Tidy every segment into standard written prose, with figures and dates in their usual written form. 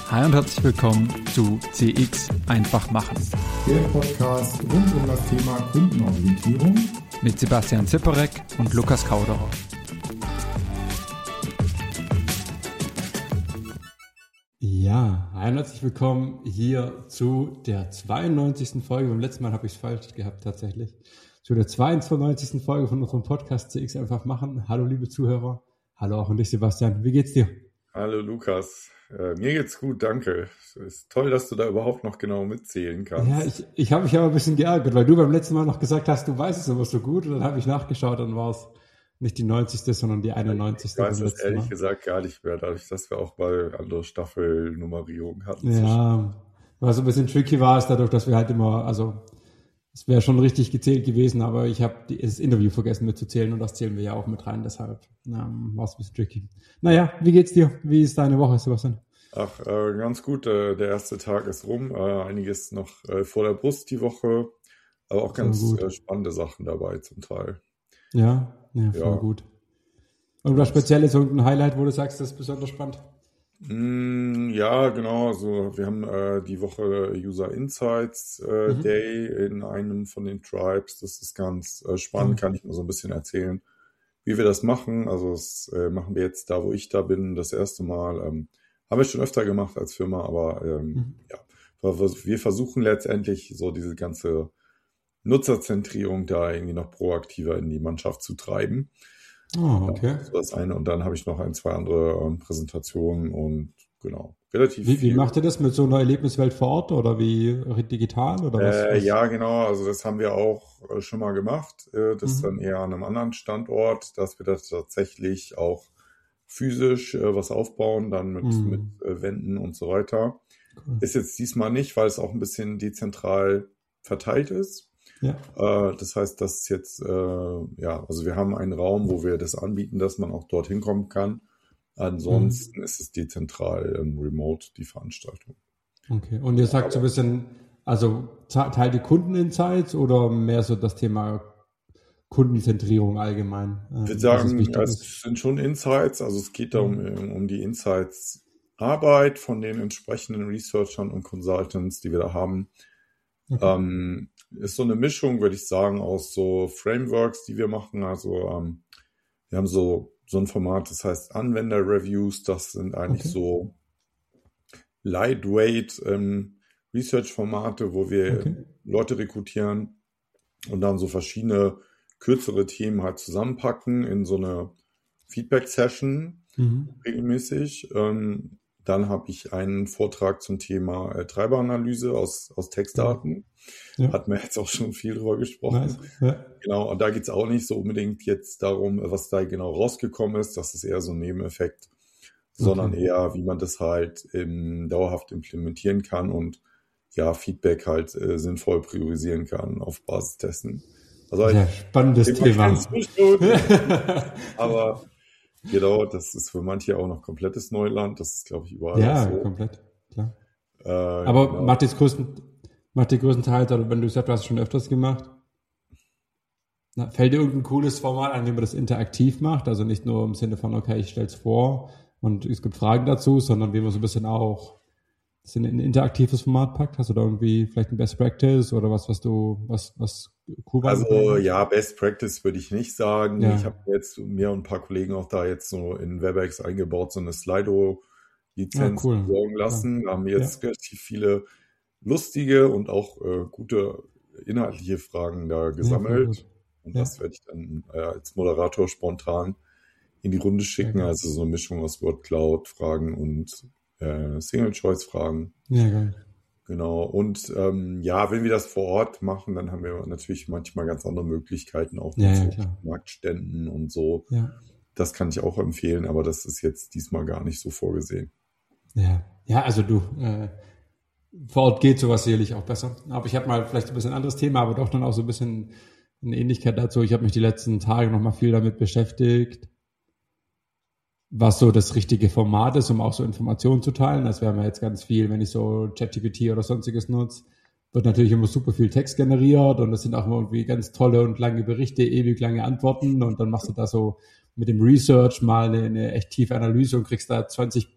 Hi und herzlich willkommen zu CX einfach machen. Der Podcast rund um das Thema Kundenorientierung Mit Sebastian Zipperek und Lukas Kauderer. Ja, hi und herzlich willkommen hier zu der 92. Folge. Beim letzten Mal habe ich es falsch gehabt tatsächlich. Zu der 92. Folge von unserem Podcast CX einfach machen. Hallo liebe Zuhörer. Hallo auch an dich Sebastian. Wie geht's dir? Hallo Lukas. Mir geht's gut, danke. Es ist toll, dass du da überhaupt noch genau mitzählen kannst. Ja, ich habe mich aber ein bisschen geärgert, weil du beim letzten Mal noch gesagt hast, du weißt es immer so gut. Und dann habe ich nachgeschaut, dann war es nicht die 90., sondern die 91. Ich weiß das ehrlich gesagt gar nicht mehr, dadurch, dass wir auch mal andere Staffelnummerierungen hatten. Ja, was so ein bisschen tricky war, ist dadurch, dass wir halt immer, also es wäre schon richtig gezählt gewesen, aber ich habe das Interview vergessen mitzuzählen und das zählen wir ja auch mit rein, deshalb war es ein bisschen tricky. Naja, wie geht's dir? Wie ist deine Woche, Sebastian? Ach, ganz gut. Der erste Tag ist rum. Einiges noch vor der Brust die Woche, aber auch ganz spannende Sachen dabei zum Teil. Ja, voll gut. Irgendwas Spezielles, irgendein Highlight, wo du sagst, das ist besonders spannend? Ja, genau. Also wir haben die Woche User Insights Day in einem von den Tribes. Das ist ganz spannend, kann ich mal so ein bisschen erzählen, wie wir das machen. Also das machen wir jetzt da, wo ich da bin, das erste Mal. Haben wir schon öfter gemacht als Firma, aber wir versuchen letztendlich so diese ganze Nutzerzentrierung da irgendwie noch proaktiver in die Mannschaft zu treiben. Oh, okay. Das war das eine. Und dann habe ich noch zwei andere Präsentationen und genau, relativ Wie viel. macht ihr das mit so einer Erlebniswelt vor Ort oder wie digital oder was? Ja, genau. Also das haben wir auch schon mal gemacht. Das ist dann eher an einem anderen Standort, dass wir das tatsächlich auch physisch was aufbauen, dann mit Wänden und so weiter. Cool. Ist jetzt diesmal nicht, weil es auch ein bisschen dezentral verteilt ist. Ja. Das heißt, das ist jetzt, also wir haben einen Raum, wo wir das anbieten, dass man auch dorthin kommen kann. Ansonsten ist es dezentral remote, die Veranstaltung. Okay, und ihr sagt so ein bisschen, also teilt die Kundeninsights oder mehr so das Thema Kundenzentrierung allgemein? Ich würde sagen, es sind schon Insights, also es geht da um die Insights-Arbeit von den entsprechenden Researchern und Consultants, die wir da haben. Okay. Ist so eine Mischung, würde ich sagen, aus so Frameworks, die wir machen. Also wir haben so ein Format, das heißt Anwender-Reviews. Das sind eigentlich so lightweight Research-Formate, wo wir Leute rekrutieren und dann so verschiedene kürzere Themen halt zusammenpacken in so eine Feedback-Session regelmäßig. Dann habe ich einen Vortrag zum Thema Treiberanalyse aus Textdaten. Ja. Hatten wir jetzt auch schon viel drüber gesprochen. Nice. Ja. Genau, und da geht es auch nicht so unbedingt jetzt darum, was da genau rausgekommen ist. Das ist eher so ein Nebeneffekt, sondern eher, wie man das halt dauerhaft implementieren kann und Feedback halt sinnvoll priorisieren kann auf Basistesten. Also spannendes Thema. Aber genau, das ist für manche auch noch komplettes Neuland. Das ist, glaube ich, überall so. Ja, komplett, klar. Aber genau. macht die größtenteils, oder wenn du sagst, du hast es schon öfters gemacht, fällt dir irgendein cooles Format an, wie man das interaktiv macht? Also nicht nur im Sinne von, okay, ich stelle es vor und es gibt Fragen dazu, sondern wie man so ein bisschen auch das in ein interaktives Format packt? Hast du da irgendwie vielleicht ein Best Practice oder was cool war? Also Best Practice würde ich nicht sagen. Ja. Ich habe jetzt mir und ein paar Kollegen auch da jetzt so in Webex eingebaut, so eine Slido-Lizenz sorgen lassen. Da haben wir jetzt relativ viele lustige und auch gute inhaltliche Fragen da gesammelt. Und das werde ich dann als Moderator spontan in die Runde schicken. Also so eine Mischung aus Word-Cloud-Fragen und Single-Choice-Fragen. Ja, geil. Genau. Und wenn wir das vor Ort machen, dann haben wir natürlich manchmal ganz andere Möglichkeiten, auch mit Marktständen und so. Ja. Das kann ich auch empfehlen, aber das ist jetzt diesmal gar nicht so vorgesehen. Ja, also vor Ort geht sowas sicherlich auch besser. Aber ich habe mal vielleicht ein bisschen anderes Thema, aber doch dann auch so ein bisschen eine Ähnlichkeit dazu. Ich habe mich die letzten Tage noch mal viel damit beschäftigt, was so das richtige Format ist, um auch so Informationen zu teilen. Das wäre mir jetzt ganz viel, wenn ich so ChatGPT oder sonstiges nutze, wird natürlich immer super viel Text generiert und das sind auch immer irgendwie ganz tolle und lange Berichte, ewig lange Antworten und dann machst du da so mit dem Research mal eine echt tiefe Analyse und kriegst da 20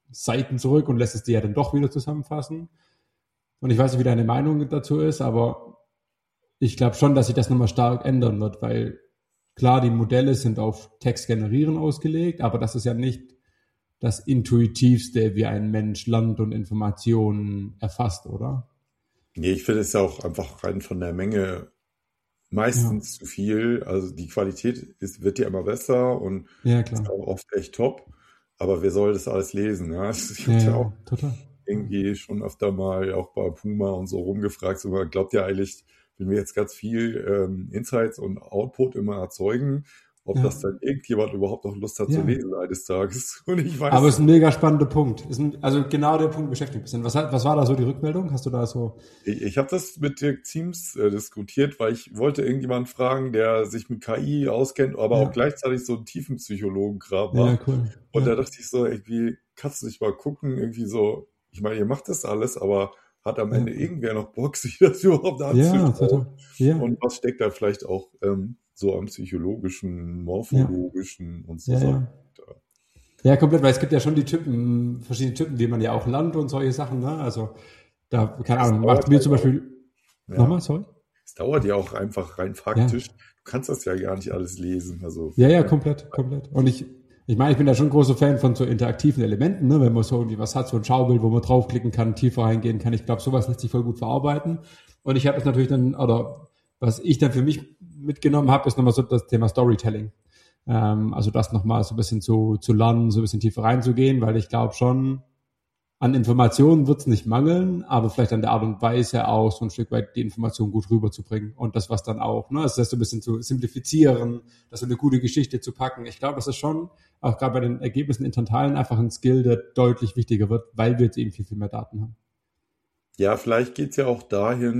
Seiten zurück und lässt es dir ja dann doch wieder zusammenfassen. Und ich weiß nicht, wie deine Meinung dazu ist, aber ich glaube schon, dass sich das nochmal stark ändern wird, weil klar, die Modelle sind auf Text generieren ausgelegt, aber das ist ja nicht das Intuitivste, wie ein Mensch lernt und Informationen erfasst, oder? Nee, ich finde es ja auch einfach rein von der Menge meistens zu viel. Also die Qualität wird ja immer besser und Ja, ist klar. auch oft echt top. Aber wer soll das alles lesen? Ja, ich habe ja auch Total. irgendwie schon öfter mal auch bei Puma und so rumgefragt, so, glaubt ihr eigentlich, wenn wir jetzt ganz viel Insights und Output immer erzeugen, ob das dann irgendjemand überhaupt noch Lust hat zu lesen eines Tages? Und ich weiß Aber es ist ein mega spannender Punkt. Also genau der Punkt beschäftigt mich ein bisschen. Was war da so die Rückmeldung? Hast du da so... Ich habe das mit Dirk Ziems diskutiert, weil ich wollte irgendjemanden fragen, der sich mit KI auskennt, aber auch gleichzeitig so einen tiefen Psychologen-Kram macht. Cool. Und da dachte ich so, irgendwie, kannst du nicht mal gucken, irgendwie so, ich meine, ihr macht das alles, aber hat am Ende irgendwer noch Bock, sich das überhaupt anzuschauen? Und was steckt da vielleicht auch so am psychologischen, morphologischen und so Sachen? Ja, komplett, weil es gibt ja schon verschiedene Typen, wie man ja auch lernt und solche Sachen, ne? Also da, keine Ahnung, macht mir zum Beispiel... Nochmal, sorry? Es dauert ja auch einfach rein faktisch. Du kannst das ja gar nicht alles lesen. Also komplett. Und ich meine, ich bin da schon ein großer Fan von so interaktiven Elementen, ne? Wenn man so irgendwie was hat, so ein Schaubild, wo man draufklicken kann, tiefer reingehen kann. Ich glaube, sowas lässt sich voll gut verarbeiten. Und ich habe das natürlich dann, oder was ich dann für mich mitgenommen habe, ist nochmal so das Thema Storytelling. Also das nochmal so ein bisschen zu lernen, so ein bisschen tiefer reinzugehen, weil ich glaube schon, an Informationen wird es nicht mangeln, aber vielleicht an der Art und Weise auch so ein Stück weit die Information gut rüberzubringen und das, was dann auch, ne, das heißt so ein bisschen zu simplifizieren, das so eine gute Geschichte zu packen. Ich glaube, das ist schon, auch gerade bei den Ergebnissen in Tantalen, einfach ein Skill, der deutlich wichtiger wird, weil wir jetzt eben viel, viel mehr Daten haben. Ja, vielleicht geht's ja auch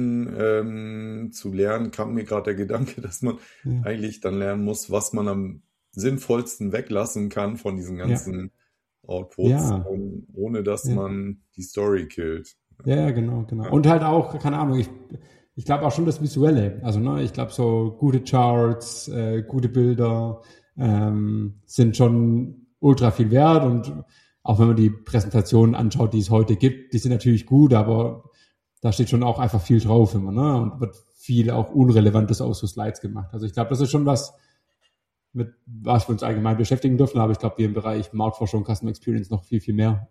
dahin, zu lernen, kam mir gerade der Gedanke, dass man eigentlich dann lernen muss, was man am sinnvollsten weglassen kann von diesen ganzen Outputs, ohne dass man die Story killt. Ja, genau. Und halt auch, keine Ahnung, ich glaube auch schon das Visuelle. Also, ne, ich glaube so gute Charts, gute Bilder sind schon ultra viel wert und auch wenn man die Präsentationen anschaut, die es heute gibt, die sind natürlich gut, aber da steht schon auch einfach viel drauf immer, ne? Und wird viel auch Unrelevantes aus so Slides gemacht. Also ich glaube, das ist schon was, mit was wir uns allgemein beschäftigen dürfen, aber ich glaube, wir im Bereich Marktforschung, Customer Experience noch viel, viel mehr.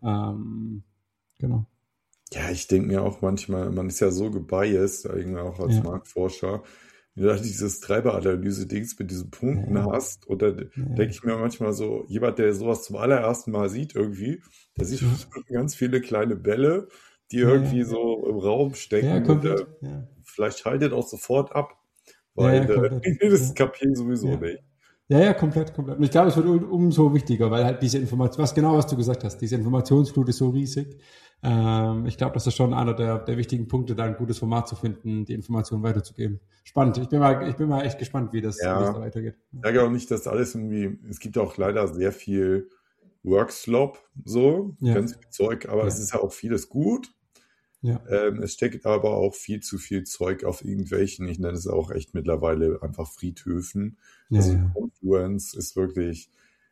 Genau. Ja, ich denke mir auch manchmal, man ist ja so gebiased, irgendwie auch als Marktforscher, wenn du da dieses Treiberanalyse-Dings mit diesen Punkten hast, und da denke ich mir manchmal so, jemand, der sowas zum allerersten Mal sieht irgendwie, der sieht ganz viele kleine Bälle, die irgendwie so im Raum stecken und vielleicht schaltet auch sofort ab, weil das kapiere ich sowieso nicht. Ja, komplett. Und ich glaube, es wird umso wichtiger, weil halt diese Information, was du gesagt hast, diese Informationsflut ist so riesig. Ich glaube, das ist schon einer der wichtigen Punkte, da ein gutes Format zu finden, die Information weiterzugeben. Spannend. Ich bin mal echt gespannt, wie das da weitergeht. Ich sage auch nicht, dass alles irgendwie, es gibt auch leider sehr viel Workslop, so, ganz viel Zeug, aber es ist ja auch vieles gut. Ja. Es steckt aber auch viel zu viel Zeug auf irgendwelchen, ich nenne es auch echt mittlerweile einfach Friedhöfen. Confluence ist wirklich,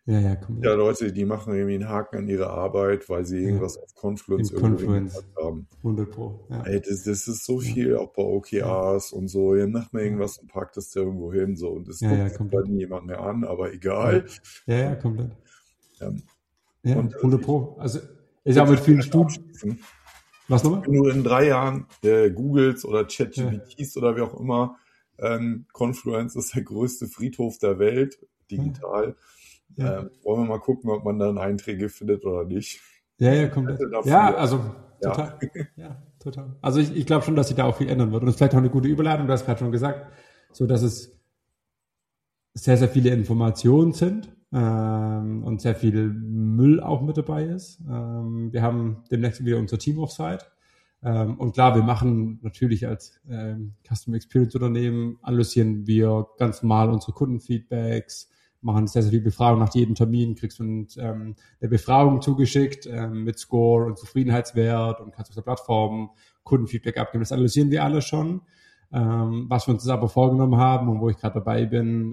Leute, die machen irgendwie einen Haken an ihre Arbeit, weil sie irgendwas auf Confluence irgendwo haben. 100%. Ja. Ey, das ist so viel, auch bei OKRs und so, ihr macht mal irgendwas und packt das da irgendwo hin, so, und das guckt dann niemand mehr an, aber egal. Ja, komplett. Und 100%. Also, ist ja mit vielen Studien. Was nochmal? Wenn du in 3 Jahren Googles oder ChatGPTs oder wie auch immer, Confluence ist der größte Friedhof der Welt, digital. Wollen wir mal gucken, ob man dann Einträge findet oder nicht. Ja, komplett. Total. Ja, total. Also ich glaube schon, dass sich da auch viel ändern wird. Und es ist vielleicht auch eine gute Überleitung, du hast gerade schon gesagt, so dass es sehr, sehr viele Informationen sind und sehr viel Müll auch mit dabei ist. Wir haben demnächst wieder unser Team Offsite. Und klar, wir machen natürlich als Customer Experience Unternehmen, analysieren wir ganz normal unsere Kundenfeedbacks, machen sehr, sehr viel Befragung nach jedem Termin, kriegst du eine Befragung zugeschickt mit Score und Zufriedenheitswert und kannst auf der Plattform Kundenfeedback abgeben. Das analysieren wir alle schon. Was wir uns aber vorgenommen haben und wo ich gerade dabei bin,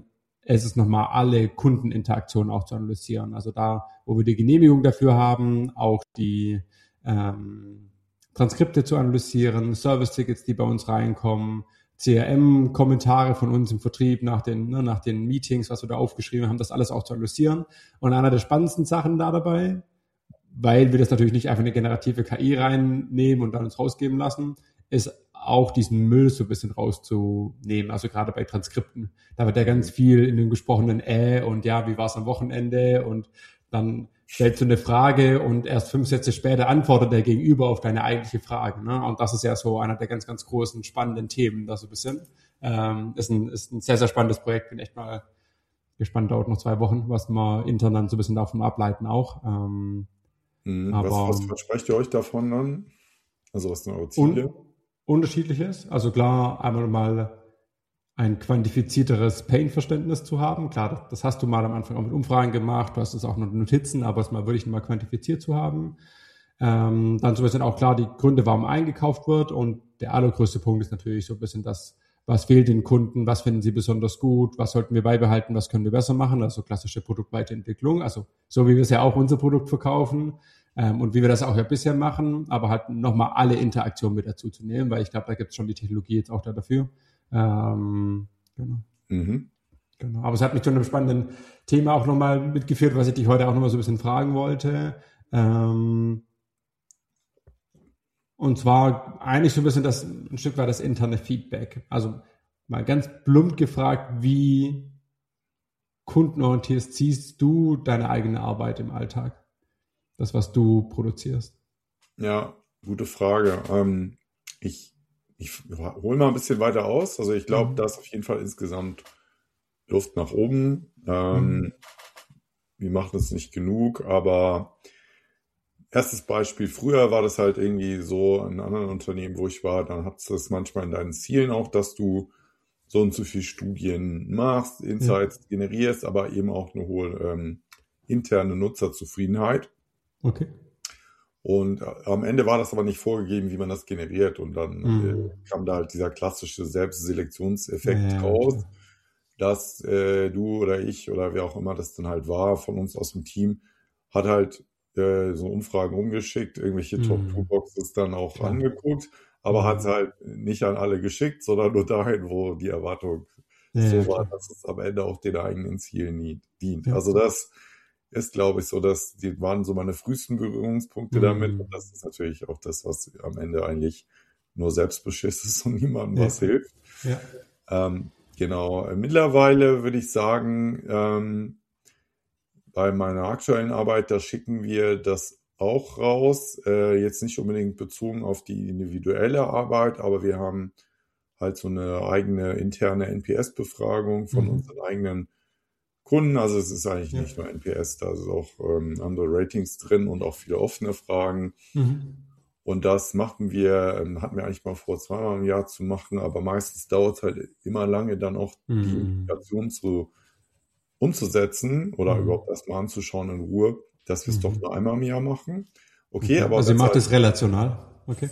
ist es nochmal alle Kundeninteraktionen auch zu analysieren. Also da, wo wir die Genehmigung dafür haben, auch die Transkripte zu analysieren, Service-Tickets, die bei uns reinkommen, CRM-Kommentare von uns im Vertrieb nach den Meetings, was wir da aufgeschrieben haben, das alles auch zu analysieren. Und einer der spannendsten Sachen da dabei, weil wir das natürlich nicht einfach eine generative KI reinnehmen und dann uns rausgeben lassen, ist auch diesen Müll so ein bisschen rauszunehmen. Also gerade bei Transkripten. Da wird ja ganz viel in dem gesprochenen und ja, wie war es am Wochenende? Und dann stellst du eine Frage und erst 5 Sätze später antwortet der Gegenüber auf deine eigentliche Frage. Ne? Und das ist ja so einer der ganz, ganz großen, spannenden Themen da so ein bisschen. Ist ein sehr, sehr spannendes Projekt. Bin echt mal gespannt, dauert noch 2 Wochen, was wir intern dann so ein bisschen davon ableiten auch. Aber was versprecht ihr euch davon dann? Also was sind eure Ziele? Unterschiedliches. Also klar, einmal mal ein quantifizierteres Pain-Verständnis zu haben. Klar, das hast du mal am Anfang auch mit Umfragen gemacht, du hast es auch mit Notizen, aber es mal wirklich mal quantifiziert zu haben. Dann so ein bisschen auch klar die Gründe, warum eingekauft wird, und der allergrößte Punkt ist natürlich so ein bisschen das, was fehlt den Kunden, was finden sie besonders gut, was sollten wir beibehalten, was können wir besser machen, also klassische Produktweiterentwicklung, also so wie wir es ja auch unser Produkt verkaufen und wie wir das auch ja bisher machen, aber halt nochmal alle Interaktionen mit dazu zu nehmen, weil ich glaube, da gibt es schon die Technologie jetzt auch dafür. Genau. Genau. Aber es hat mich zu einem spannenden Thema auch nochmal mitgeführt, was ich dich heute auch nochmal so ein bisschen fragen wollte. Und zwar eigentlich so ein bisschen ein Stück weit das interne Feedback. Also mal ganz plump gefragt, wie kundenorientiert siehst du deine eigene Arbeit im Alltag? Das, was du produzierst? Ja, gute Frage. Ich hole mal ein bisschen weiter aus. Also ich glaube, da ist auf jeden Fall insgesamt Luft nach oben. Wir machen es nicht genug, aber erstes Beispiel, früher war das halt irgendwie so in anderen Unternehmen, wo ich war, dann hat es das manchmal in deinen Zielen auch, dass du so und so viel Studien machst, Insights generierst, aber eben auch eine hohe interne Nutzerzufriedenheit. Okay. Und am Ende war das aber nicht vorgegeben, wie man das generiert. Und dann kam da halt dieser klassische Selbstselektionseffekt raus, dass du oder ich oder wer auch immer das dann halt war, von uns aus dem Team, hat halt so Umfragen umgeschickt, irgendwelche Top-2-Boxes dann auch angeguckt, aber hat es halt nicht an alle geschickt, sondern nur dahin, wo die Erwartung so war, dass es am Ende auch den eigenen Zielen dient. Ja. Also das ist, glaube ich, so, die waren so meine frühesten Berührungspunkte damit. Und das ist natürlich auch das, was am Ende eigentlich nur Selbstbeschiss ist und niemandem was hilft. Ja. Genau. Mittlerweile würde ich sagen, bei meiner aktuellen Arbeit, da schicken wir das auch raus. Jetzt nicht unbedingt bezogen auf die individuelle Arbeit, aber wir haben halt so eine eigene interne NPS-Befragung von unseren eigenen Kunden. Also es ist eigentlich nicht nur NPS, da ist auch andere Ratings drin und auch viele offene Fragen. Und das hatten wir eigentlich mal vor 2-mal im Jahr zu machen, aber meistens dauert es halt immer lange, dann auch die Implikation umzusetzen oder überhaupt erstmal anzuschauen in Ruhe, dass wir es doch nur einmal im Jahr machen. Okay, aber also ihr macht es relational. Okay.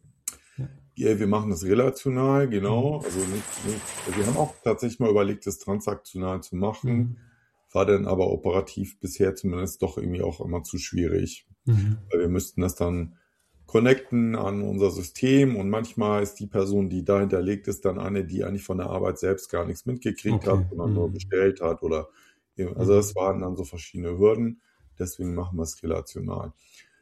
Ja, wir machen das relational, genau. Also wir haben auch tatsächlich mal überlegt, das transaktional zu machen, war dann aber operativ bisher zumindest doch irgendwie auch immer zu schwierig. Weil wir müssten das dann connecten an unser System und manchmal ist die Person, die da hinterlegt ist, dann eine, die eigentlich von der Arbeit selbst gar nichts mitgekriegt hat, sondern nur bestellt hat oder also das waren dann so verschiedene Hürden, deswegen machen wir es relational.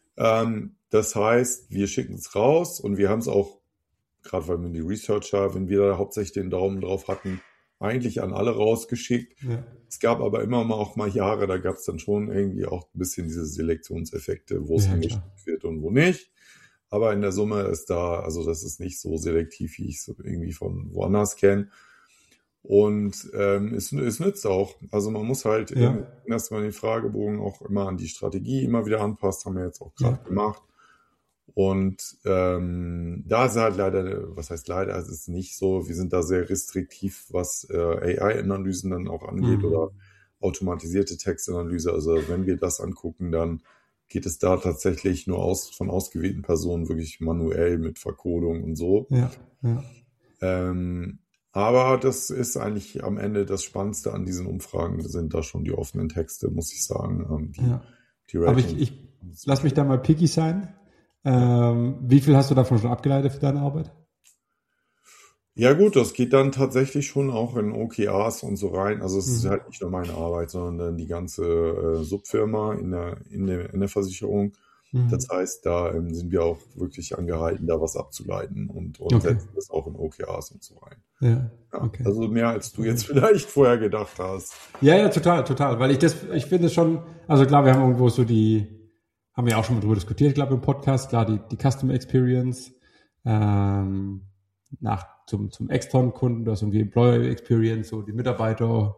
Das heißt, wir schicken es raus und wir haben es auch, gerade weil wir die Researcher, wenn wir da hauptsächlich den Daumen drauf hatten, eigentlich an alle rausgeschickt. Ja. Es gab aber immer mal auch mal Jahre, da gab es dann schon irgendwie auch ein bisschen diese Selektionseffekte, wo es hingeschickt wird und wo nicht. Aber in der Summe ist also das ist nicht so selektiv, wie ich es irgendwie von woanders kenne. Und es nützt auch. Also man muss halt erstmal den Fragebogen auch immer an die Strategie immer wieder anpassen, haben wir jetzt auch gerade gemacht. Und da ist halt leider, was heißt leider, es ist nicht so, wir sind da sehr restriktiv, was AI-Analysen dann auch angeht oder automatisierte Textanalyse. Also wenn wir das angucken, dann geht es da tatsächlich nur von ausgewählten Personen wirklich manuell mit Verkodung und so. Aber das ist eigentlich am Ende das Spannendste an diesen Umfragen, sind da schon die offenen Texte, muss ich sagen. Die Aber Ratings. ich lass mich da mal picky sein. Wie viel hast du davon schon abgeleitet für deine Arbeit? Ja gut, das geht dann tatsächlich schon auch in OKRs und so rein. Also es ist halt nicht nur meine Arbeit, sondern die ganze Subfirma in der Versicherung. Das heißt, da sind wir auch wirklich angehalten, da was abzuleiten und setzen das auch in OKRs und so rein. Ja, Ja, okay. also mehr als du jetzt vielleicht vorher gedacht hast. Ja, total. Weil ich finde es schon, also klar, wir haben irgendwo so haben wir auch schon mal drüber diskutiert, glaube ich, im Podcast, klar, die Customer Experience, zum externen Kunden, du hast irgendwie Employer Experience, so die Mitarbeiter,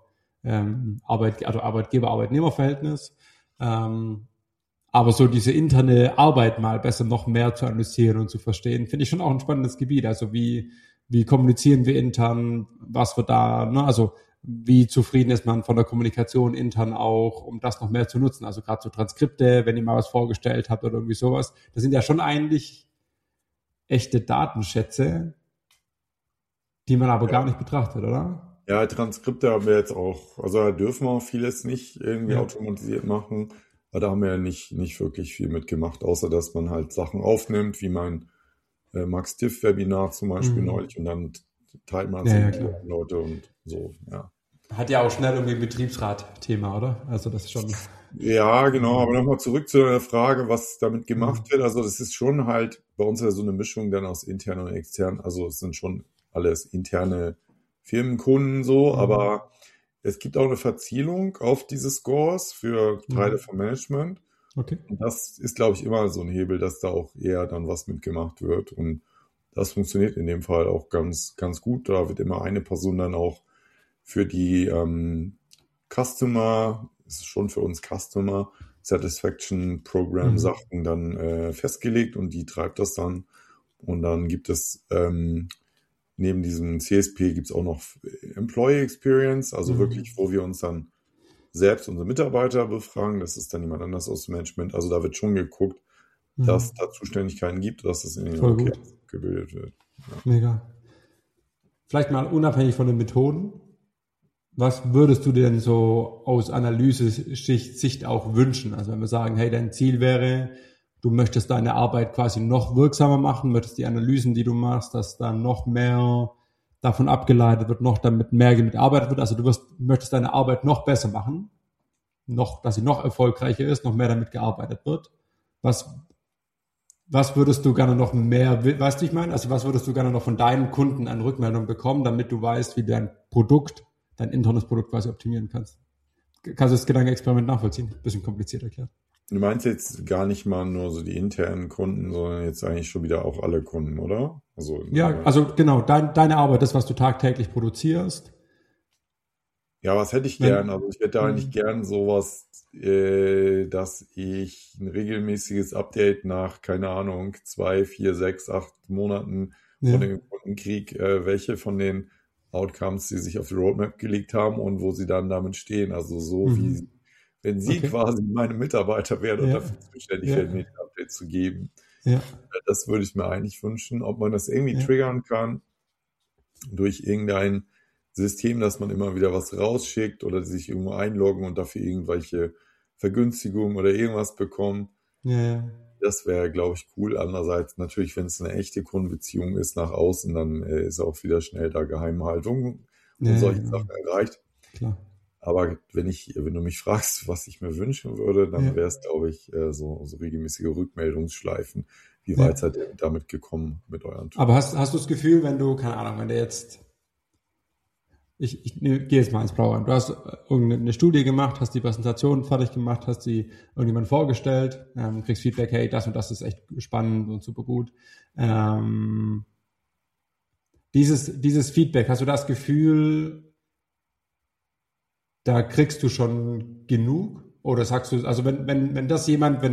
Arbeitgeber-Arbeitnehmer-Verhältnis, aber so diese interne Arbeit mal besser noch mehr zu analysieren und zu verstehen, finde ich schon auch ein spannendes Gebiet. Also wie kommunizieren wir intern, was wird da, ne? Also wie zufrieden ist man von der Kommunikation intern auch, um das noch mehr zu nutzen. Also gerade so Transkripte, wenn ihr mal was vorgestellt habt oder irgendwie sowas. Das sind ja schon eigentlich echte Datenschätze, die man aber gar nicht betrachtet, oder? Ja, Transkripte haben wir jetzt auch, also da dürfen wir auch vieles nicht irgendwie automatisiert machen. Aber da haben wir ja nicht wirklich viel mitgemacht, außer dass man halt Sachen aufnimmt, wie mein Max Diff Webinar zum Beispiel neulich, und dann teilt man es an Leute und so, ja. Hat ja auch schnell irgendwie ein Betriebsrat-Thema, oder? Also das ist schon... Ja, genau, aber nochmal zurück zu der Frage, was damit gemacht wird. Also das ist schon halt bei uns ja so eine Mischung dann aus intern und extern. Also es sind schon alles interne Firmenkunden so, aber es gibt auch eine Verzielung auf diese Scores für Teile vom Management. Okay. Und das ist, glaube ich, immer so ein Hebel, dass da auch eher dann was mitgemacht wird. Und das funktioniert in dem Fall auch ganz, ganz gut. Da wird immer eine Person dann auch für die Customer, es ist schon für uns Customer Satisfaction Program Sachen dann festgelegt, und die treibt das dann. Und dann gibt es neben diesem CSP gibt es auch noch Employee Experience, also wirklich, wo wir uns dann selbst unsere Mitarbeiter befragen. Das ist dann jemand anders aus dem Management. Also da wird schon geguckt, dass da Zuständigkeiten gibt, dass das in den OKRs gebildet wird. Ja. Mega. Vielleicht mal unabhängig von den Methoden. Was würdest du dir denn so aus Analyse-Sicht auch wünschen? Also wenn wir sagen, hey, dein Ziel wäre, du möchtest deine Arbeit quasi noch wirksamer machen, möchtest die Analysen, die du machst, dass da noch mehr davon abgeleitet wird, noch damit mehr gearbeitet wird. Also du möchtest deine Arbeit noch besser machen, dass sie noch erfolgreicher ist, noch mehr damit gearbeitet wird. Was würdest du gerne noch mehr, weißt du, ich meine? Also was würdest du gerne noch von deinen Kunden an Rückmeldung bekommen, damit du weißt, wie dein internes Produkt quasi optimieren kannst? Kannst du das Gedankenexperiment nachvollziehen? Bisschen kompliziert erklärt. Du meinst jetzt gar nicht mal nur so die internen Kunden, sondern jetzt eigentlich schon wieder auch alle Kunden, oder? Also, ja, also genau, deine Arbeit, das, was du tagtäglich produzierst. Ja, was hätte ich gern? Also ich hätte eigentlich gern sowas, dass ich ein regelmäßiges Update nach, keine Ahnung, 2, 4, 6, 8 Monaten von dem Kunden krieg, welche von den Outcomes sie sich auf die Roadmap gelegt haben und wo sie dann damit stehen. Also so wie, wenn sie quasi meine Mitarbeiter wären und dafür zuständig wären, mir ein Update zu geben. Ja. Das würde ich mir eigentlich wünschen. Ob man das irgendwie triggern kann durch irgendein System, dass man immer wieder was rausschickt oder sich irgendwo einloggen und dafür irgendwelche Vergünstigungen oder irgendwas bekommen. Ja. Das wäre, glaube ich, cool. Andererseits natürlich, wenn es eine echte Kundenbeziehung ist nach außen, dann ist auch wieder schnell da Geheimhaltung und solche Sachen erreicht. Klar. Aber wenn du mich fragst, was ich mir wünschen würde, dann wäre es, glaube ich, so regelmäßige Rückmeldungsschleifen. Wie weit seid ihr damit gekommen mit euren Tools? Aber hast du das Gefühl, wenn du, keine Ahnung, wenn der jetzt, ich gehe jetzt mal ins Blaue an, du hast irgendeine Studie gemacht, hast die Präsentation fertig gemacht, hast sie irgendjemand vorgestellt, kriegst Feedback, hey, das und das ist echt spannend und super gut. Dieses Feedback, hast du das Gefühl, da kriegst du schon genug? Oder sagst du, also wenn das jemand,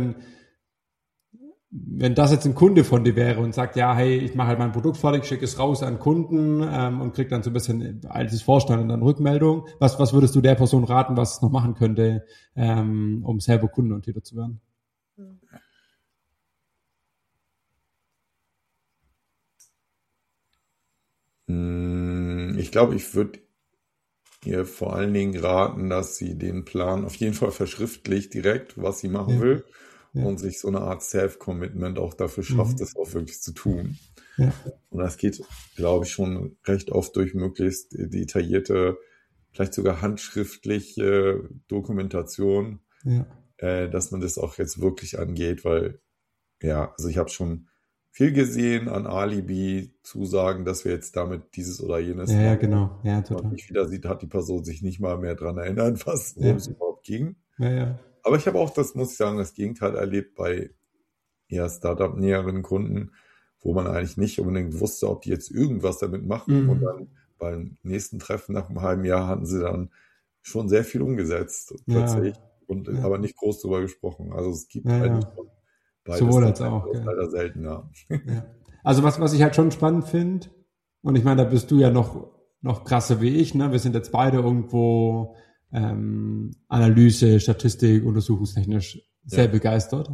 wenn das jetzt ein Kunde von dir wäre und sagt, ja, hey, ich mache halt mein Produkt fertig, schicke es raus an Kunden und krieg dann so ein bisschen altes Vorstand und dann Rückmeldung. Was würdest du der Person raten, was es noch machen könnte, um selber kundenorientierter zu werden? ich glaube, ich würde ihr vor allen Dingen raten, dass sie den Plan auf jeden Fall verschriftlicht direkt, was sie machen will und sich so eine Art Self-Commitment auch dafür schafft, das auch wirklich zu tun. Ja. Und das geht, glaube ich, schon recht oft durch möglichst detaillierte, vielleicht sogar handschriftliche Dokumentation, dass man das auch jetzt wirklich angeht, weil, also ich habe schon viel gesehen an Alibi-Zusagen, dass wir jetzt damit dieses oder jenes machen. Ja, genau. Ja, total. Und mich wieder sieht, hat die Person sich nicht mal mehr dran erinnert, worum es überhaupt ging. Ja. Aber ich habe auch, das muss ich sagen, das Gegenteil erlebt bei Startup-näheren Kunden, wo man eigentlich nicht unbedingt wusste, ob die jetzt irgendwas damit machen. Und dann beim nächsten Treffen nach einem halben Jahr hatten sie dann schon sehr viel umgesetzt plötzlich aber nicht groß drüber gesprochen. Also es gibt eigentlich schon beides. Sowohl als auch. Leider seltener. Ja. Also was ich halt schon spannend finde, und ich meine, da bist du ja noch krasser wie ich, ne? Wir sind jetzt beide irgendwo Analyse, Statistik, untersuchungstechnisch sehr begeistert.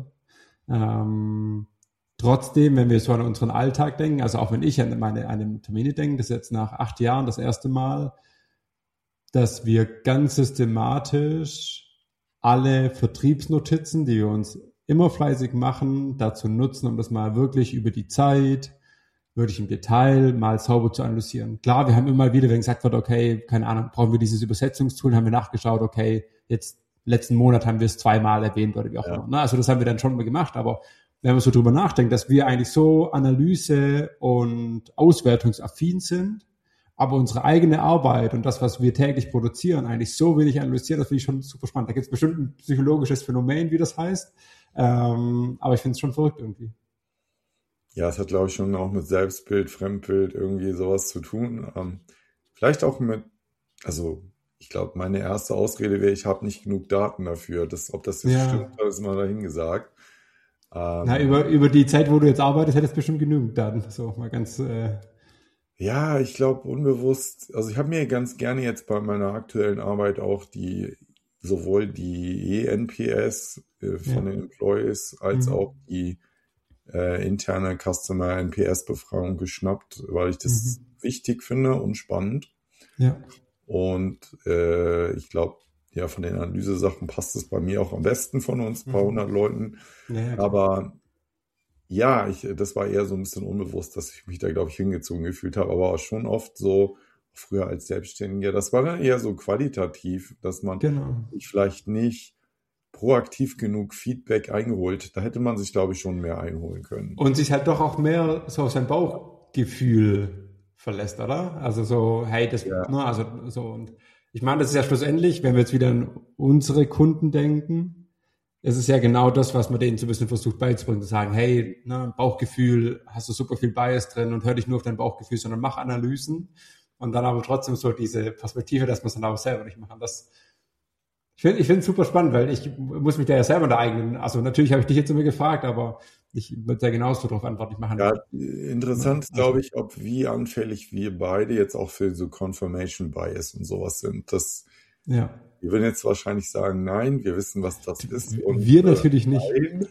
Trotzdem, wenn wir so an unseren Alltag denken, also auch wenn ich an meine Termine denke, das ist jetzt nach 8 Jahren das erste Mal, dass wir ganz systematisch alle Vertriebsnotizen, die wir uns immer fleißig machen, dazu nutzen, um das mal wirklich über die Zeit, wirklich im Detail mal sauber zu analysieren. Klar, wir haben immer wieder, wenn gesagt wird, okay, keine Ahnung, brauchen wir dieses Übersetzungstool, haben wir nachgeschaut, okay, jetzt letzten Monat haben wir es 2-mal erwähnt oder wie auch immer. Also das haben wir dann schon mal gemacht, aber wenn man so drüber nachdenkt, dass wir eigentlich so Analyse- und Auswertungsaffin sind, aber unsere eigene Arbeit und das, was wir täglich produzieren, eigentlich so wenig analysieren, das finde ich schon super spannend. Da gibt es bestimmt ein psychologisches Phänomen, wie das heißt, aber ich finde es schon verrückt irgendwie. Ja, es hat, glaube ich, schon auch mit Selbstbild, Fremdbild irgendwie sowas zu tun. Vielleicht auch ich glaube, meine erste Ausrede wäre, ich habe nicht genug Daten dafür. Ob das jetzt stimmt, ist mal dahingesagt. Über die Zeit, wo du jetzt arbeitest, hättest du bestimmt genügend Daten. So, mal ganz... Ja, ich glaube unbewusst, also ich habe mir ganz gerne jetzt bei meiner aktuellen Arbeit auch sowohl die eNPS von den Employees als auch die interne Customer NPS-Befragung geschnappt, weil ich das wichtig finde und spannend. Ja. Und ich glaube, von den Analyse-Sachen passt es bei mir auch am besten von uns, ein paar 100 Leuten. Ja, aber das war eher so ein bisschen unbewusst, dass ich mich da, glaube ich, hingezogen gefühlt habe, aber auch schon oft so, früher als Selbstständiger, das war dann eher so qualitativ, dass man sich vielleicht nicht proaktiv genug Feedback eingeholt. Da hätte man sich, glaube ich, schon mehr einholen können. Und sich halt doch auch mehr so auf sein Bauchgefühl verlässt, oder? Also so, hey, also so, und ich meine, das ist ja schlussendlich, wenn wir jetzt wieder an unsere Kunden denken, es ist ja genau das, was man denen so ein bisschen versucht beizubringen, zu sagen, hey, Bauchgefühl, hast du super viel Bias drin und hör dich nur auf dein Bauchgefühl, sondern mach Analysen und dann aber trotzdem so diese Perspektive, dass man es dann auch selber nicht machen. Ich finde es super spannend, weil ich muss mich da ja selber da eigenen, also natürlich habe ich dich jetzt immer gefragt, aber ich würde da genauso darauf antwortlich machen. Ja, interessant ist, glaube ich, wie anfällig wir beide jetzt auch für so Confirmation Bias und sowas sind. Wir würden jetzt wahrscheinlich sagen, nein, wir wissen, was das ist. Und wir natürlich nicht.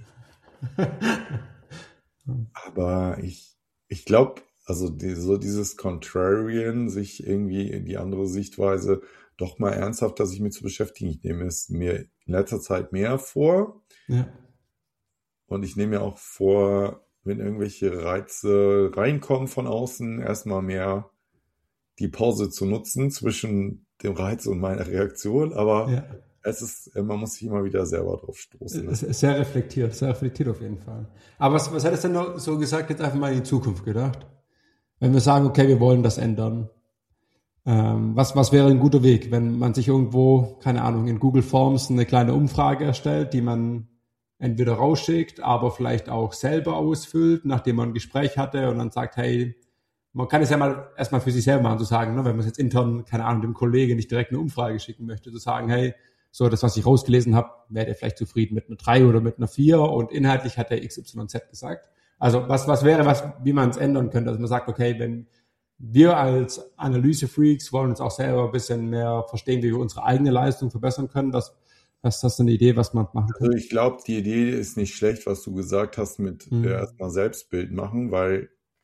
Aber ich glaube, also dieses Contrarian, sich irgendwie in die andere Sichtweise doch mal ernsthafter sich mit zu beschäftigen. Ich nehme es mir in letzter Zeit mehr vor. Ja. Und ich nehme mir auch vor, wenn irgendwelche Reize reinkommen von außen, erstmal mehr die Pause zu nutzen zwischen dem Reiz und meiner Reaktion. Aber man muss sich immer wieder selber drauf stoßen. Ne? Sehr reflektiert auf jeden Fall. Aber was hättest du denn noch so gesagt, jetzt einfach mal in die Zukunft gedacht? Wenn wir sagen, okay, wir wollen das ändern. Was wäre ein guter Weg, wenn man sich irgendwo, keine Ahnung, in Google Forms eine kleine Umfrage erstellt, die man entweder rausschickt, aber vielleicht auch selber ausfüllt, nachdem man ein Gespräch hatte und dann sagt, hey, man kann es ja mal erstmal für sich selber machen, zu sagen, wenn man es jetzt intern, keine Ahnung, dem Kollegen nicht direkt eine Umfrage schicken möchte, zu sagen, hey, so das, was ich rausgelesen habe, wäre der vielleicht zufrieden mit einer 3 oder mit einer 4 und inhaltlich hat der XYZ gesagt. Also was wäre, wie man es ändern könnte, dass man sagt, okay, wenn wir als Analyse-Freaks wollen uns auch selber ein bisschen mehr verstehen, wie wir unsere eigene Leistung verbessern können, was ist das eine Idee, was man machen kann? Also ich glaube, die Idee ist nicht schlecht, was du gesagt hast mit erstmal Selbstbild machen, weil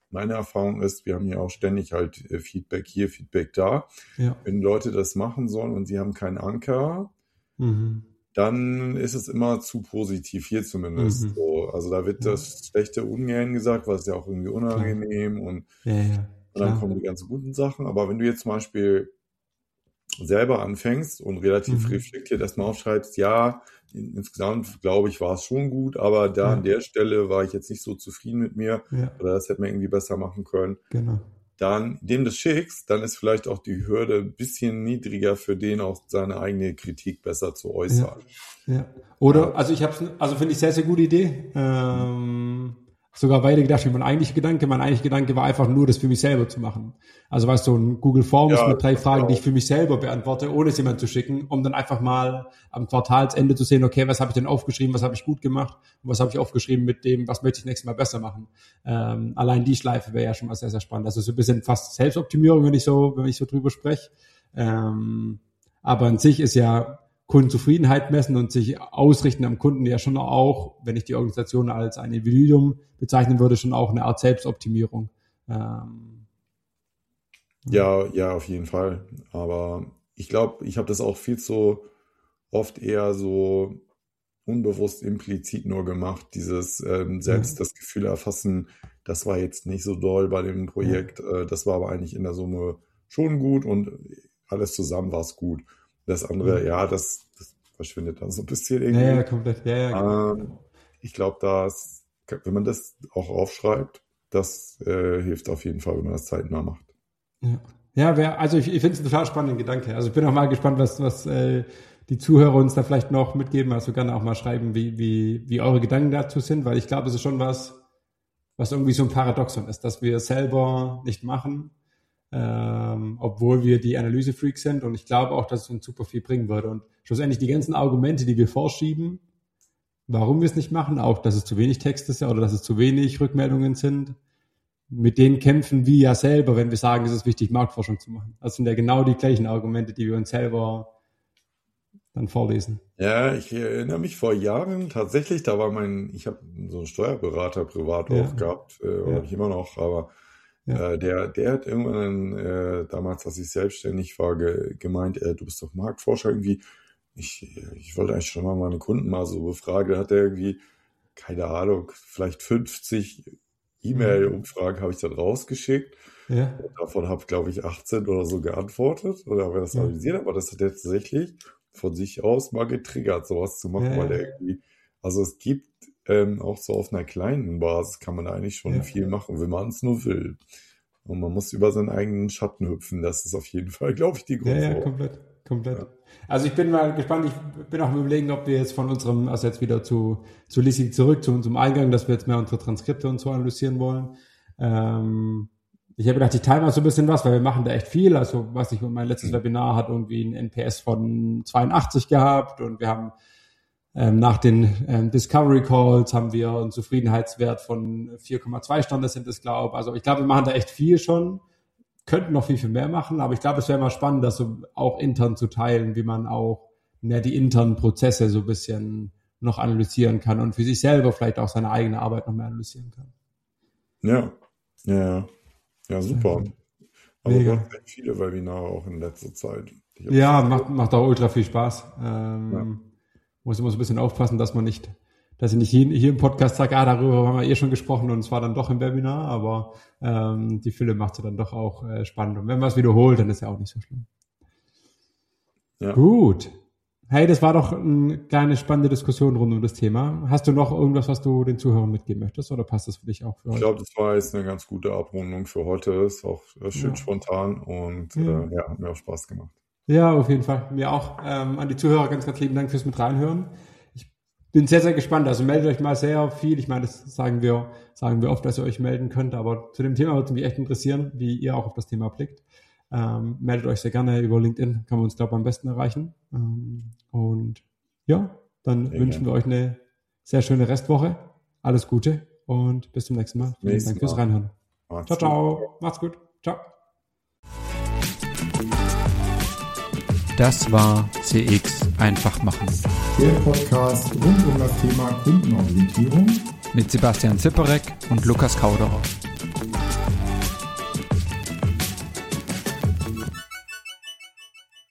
meine Erfahrung ist, wir haben ja auch ständig halt Feedback hier, Feedback da. Ja. Wenn Leute das machen sollen und sie haben keinen Anker, dann ist es immer zu positiv, hier zumindest. So. Also da wird das Schlechte ungern gesagt, weil es ja auch irgendwie unangenehm und dann kommen die ganzen guten Sachen. Aber wenn du jetzt zum Beispiel selber anfängst und relativ reflektiert erstmal aufschreibst, ja, insgesamt glaube ich, war es schon gut, aber da an der Stelle war ich jetzt nicht so zufrieden mit mir oder das hätte man irgendwie besser machen können. Genau. Dann, dem das schickst, dann ist vielleicht auch die Hürde ein bisschen niedriger für den, auch seine eigene Kritik besser zu äußern. Ja. Oder, also finde ich sehr, sehr gute Idee. Sogar weiter gedacht wie mein eigentlicher Gedanke. Mein eigentlicher Gedanke war einfach nur, das für mich selber zu machen. Also weißt du, ein Google Forms mit 3 Fragen, die ich für mich selber beantworte, ohne es jemand zu schicken, um dann einfach mal am Quartalsende zu sehen, okay, was habe ich denn aufgeschrieben, was habe ich gut gemacht und was habe ich aufgeschrieben mit dem, was möchte ich nächstes Mal besser machen. Allein die Schleife wäre ja schon mal sehr, sehr spannend. Also so ein bisschen fast Selbstoptimierung, wenn ich so drüber spreche. Aber an sich ist ja Kundenzufriedenheit messen und sich ausrichten am Kunden ja schon auch, wenn ich die Organisation als ein Individuum bezeichnen würde, schon auch eine Art Selbstoptimierung. Ja, auf jeden Fall. Aber ich glaube, ich habe das auch viel zu oft eher so unbewusst implizit nur gemacht, dieses selbst das Gefühl erfassen, das war jetzt nicht so doll bei dem Projekt, das war aber eigentlich in der Summe schon gut und alles zusammen war es gut. Das andere, das verschwindet dann so ein bisschen irgendwie. Ja, komplett. Ich glaube, wenn man das auch aufschreibt, das hilft auf jeden Fall, wenn man das zeitnah macht. Also ich finde es einen total spannenden Gedanke. Also ich bin auch mal gespannt, was die Zuhörer uns da vielleicht noch mitgeben. Also gerne auch mal schreiben, wie eure Gedanken dazu sind, weil ich glaube, es ist schon was irgendwie so ein Paradoxon ist, dass wir selber nicht machen, obwohl wir die Analyse-Freaks sind, und ich glaube auch, dass es uns super viel bringen würde. Und schlussendlich die ganzen Argumente, die wir vorschieben, warum wir es nicht machen, auch dass es zu wenig Text ist oder dass es zu wenig Rückmeldungen sind, mit denen kämpfen wir ja selber, wenn wir sagen, es ist wichtig, Marktforschung zu machen. Das sind ja genau die gleichen Argumente, die wir uns selber dann vorlesen. Ja, ich erinnere mich vor Jahren tatsächlich, ich habe so einen Steuerberater privat auch gehabt, habe ich immer noch, aber der hat irgendwann damals, als ich selbstständig war, gemeint, du bist doch Marktforscher irgendwie. Ich wollte eigentlich schon mal meine Kunden mal so befragen. Da hat er irgendwie, keine Ahnung, vielleicht 50 E-Mail-Umfragen habe ich dann rausgeschickt. Ja. Und davon habe, glaube ich, 18 oder so geantwortet oder habe das analysiert. Aber das hat er tatsächlich von sich aus mal getriggert, sowas zu machen, weil er irgendwie, also es gibt auch so auf einer kleinen Basis kann man eigentlich schon viel machen, wenn man es nur will. Und man muss über seinen eigenen Schatten hüpfen. Das ist auf jeden Fall, glaube ich, die Grundvoraussetzung. Ja, komplett. Ja. Also ich bin mal gespannt. Ich bin auch am Überlegen, ob wir jetzt von unserem, also jetzt wieder zu Lissi zurück, zu unserem Eingang, dass wir jetzt mehr unsere Transkripte und so analysieren wollen. Ich habe gedacht, ich teile mal so ein bisschen was, weil wir machen da echt viel. Also was ich, mein letztes Webinar hat irgendwie ein NPS von 82 gehabt und wir haben nach den Discovery Calls haben wir einen Zufriedenheitswert von 4,2 Stunden sind es, glaube ich. Also ich glaube, wir machen da echt viel schon, könnten noch viel mehr machen, aber ich glaube, es wäre mal spannend, das so auch intern zu teilen, wie man auch die internen Prozesse so ein bisschen noch analysieren kann und für sich selber vielleicht auch seine eigene Arbeit noch mehr analysieren kann. Ja, super. Aber wir haben echt viele Webinare auch in letzter Zeit. Ja, macht auch ultra viel Spaß. Muss immer so ein bisschen aufpassen, dass ich nicht hier im Podcast sage, darüber haben wir schon gesprochen und es war dann doch im Webinar, aber die Fülle macht sie dann doch auch spannend. Und wenn man es wiederholt, dann ist ja auch nicht so schlimm. Ja. Gut. Hey, das war doch eine kleine spannende Diskussion rund um das Thema. Hast du noch irgendwas, was du den Zuhörern mitgeben möchtest oder passt das für dich auch für heute? Ich glaube, das war jetzt eine ganz gute Abrundung für heute. Ist auch schön spontan und hat mir auch Spaß gemacht. Ja, auf jeden Fall. Mir auch. An die Zuhörer ganz, ganz lieben Dank fürs mit reinhören. Ich bin sehr, sehr gespannt. Also meldet euch mal sehr viel. Ich meine, das sagen wir oft, dass ihr euch melden könnt. Aber zu dem Thema würde es mich echt interessieren, wie ihr auch auf das Thema blickt. Meldet euch sehr gerne über LinkedIn. Kann man uns, glaube ich, am besten erreichen. Und ja, dann wünschen wir euch eine sehr schöne Restwoche. Alles Gute und bis zum nächsten Mal. Vielen Dank fürs Reinhören. Ciao. Macht's gut. Ciao. Das war CX einfach machen. Der Podcast rund um das Thema Kundenorientierung mit Sebastian Zipperek und Lukas Kauderer.